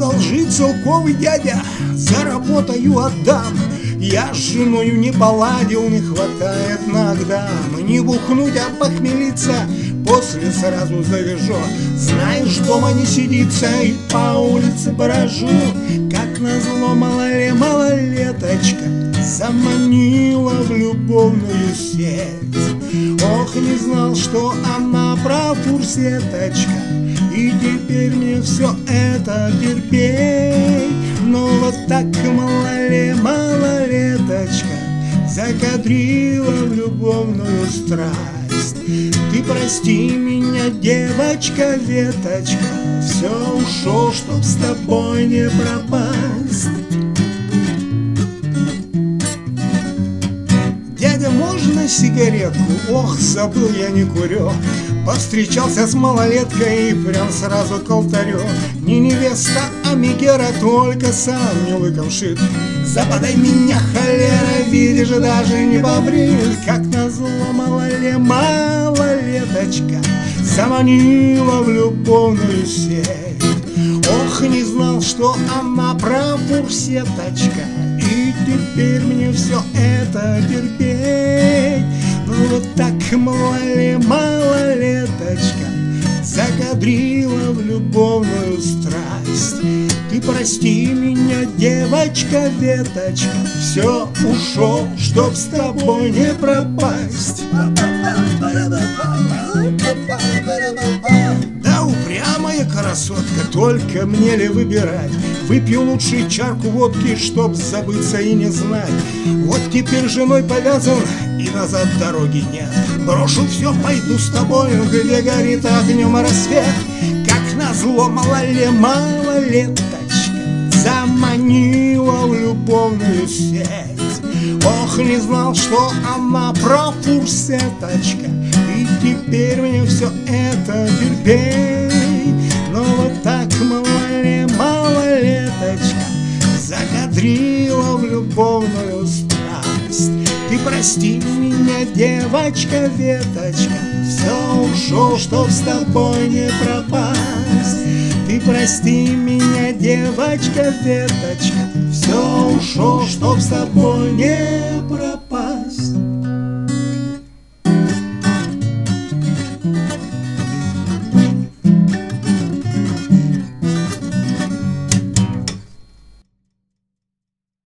одолжить целковый дядя, заработаю отдам. Я с женою не поладил, не хватает нагда. Не бухнуть, а похмелиться, после сразу завяжу. Знаешь, дома не сидится, и по улице брожу. Как назло малолеточка заманила в любовную сеть. Ох, не знал, что она профурсеточка, и теперь мне все это терпеть. Ну вот так малолеточка закадрила в любовную страсть. Ты прости меня, девочка, веточка, все ушел, чтоб с тобой не пропасть. Дядя, можно сигаретку? Ох, забыл, я не курю. Повстречался с малолеткой и прям сразу к алтарю. Не невеста, а Мегера, только сам не лыком шит. Западай меня, холера, видишь, даже не побрит. Как назло малолеточка заманила в любовную сеть. Ох, не знал, что она профурсеточка, и теперь мне все это терпеть. Ну вот так малолеточка закадрила в любовную страсть. Ты прости меня, девочка, веточка, все ушел, чтоб с тобой не пропасть. Да упрямая красотка, только мне ли выбирать? Выпью лучше чарку водки, чтоб забыться и не знать. Вот теперь женой повязан, и назад дороги нет. Брошу все, пойду с тобою, где горит огнем рассвет. Как назло малолеточка заманила в любовную сеть. Ох, не знал, что она профурсеточка, и теперь мне все это терпеть. Но вот так малолеточка закадрила в любовную страсть. Ты прости меня, девочка, веточка, все ушел, чтоб с тобой не пропасть. Ты прости меня, девочка, веточка, все ушел, чтоб с тобой не